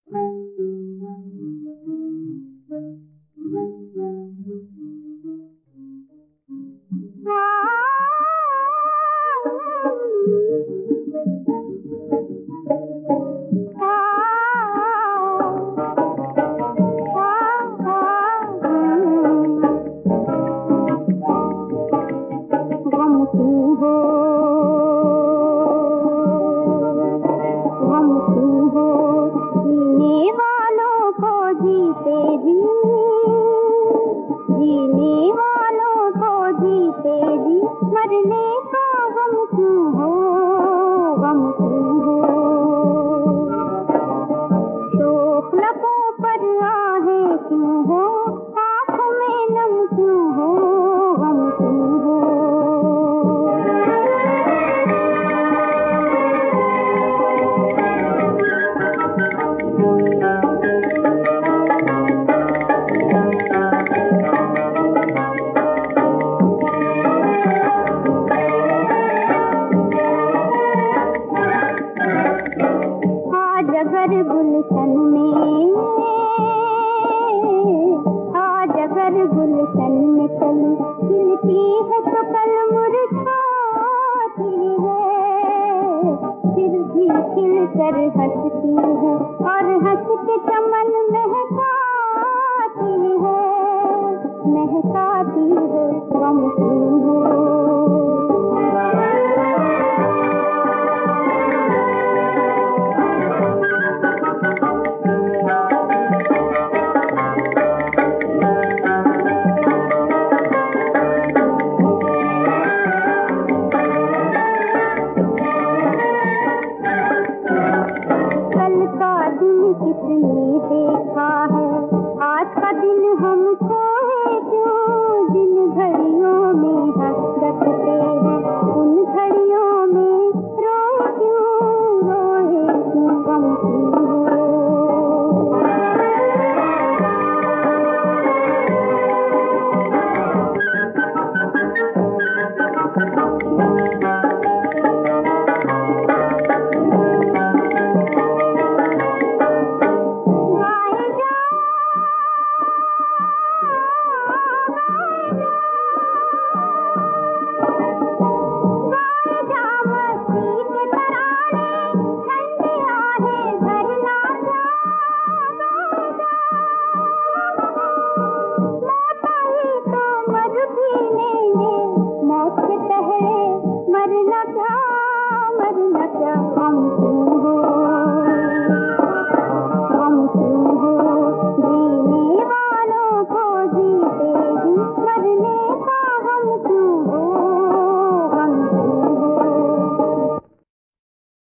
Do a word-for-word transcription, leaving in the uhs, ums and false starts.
जीने वालों को जीते जी, मरने का गम क्यों हो, गम क्यों हो। शोक लबों पर आहें क्यों हो, आँखों में नम क्यों हो, गम क्यों हो। अगर गुलशन में आज अगर गुलशन में कली खिलती है तो कल मुरझाती है, फिर भी खिल कर हंसती है और हंस के चमन महकाती है, महकाती है, गम क्यों हो। किसने देखा है आज का दिन हमको